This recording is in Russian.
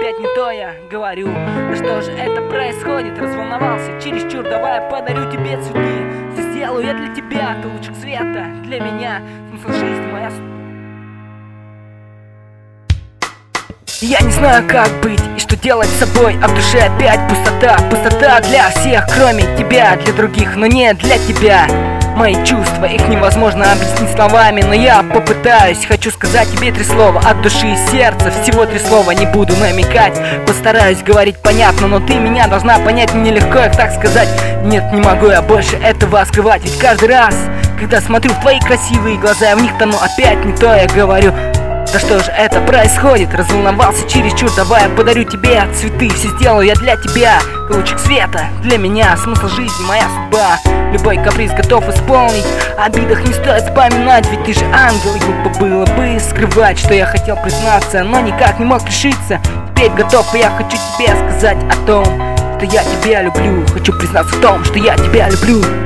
опять не то я говорю. Да что же это происходит? Разволновался чересчур, давай я подарю тебе цветы. Все сделаю я для тебя, ты лучик света для меня, смысл жизни моя. Я не знаю, как быть и что делать с собой, а в душе опять пустота. Пустота для всех, кроме тебя, для других, но не для тебя. Мои чувства, их невозможно объяснить словами, но я попытаюсь. Хочу сказать тебе 3 слова от души и сердца. Всего 3 слова, не буду намекать. Постараюсь говорить понятно, но ты меня должна понять. Мне нелегко их так сказать. Нет, не могу я больше этого скрывать. Ведь каждый раз, когда смотрю в твои красивые глаза, я в них тону, опять не то я говорю. Да что же это происходит? Разволновался чересчур, давай я подарю тебе цветы. Все сделаю я для тебя, ты лучик света для меня, смысл жизни моя судьба. Любой каприз готов исполнить, о обидах не стоит вспоминать. Ведь ты же ангел, и глупо было бы скрывать, что я хотел признаться, но никак не мог решиться. Теперь готов, и я хочу тебе сказать о том, что я тебя люблю. Хочу признаться в том, что я тебя люблю.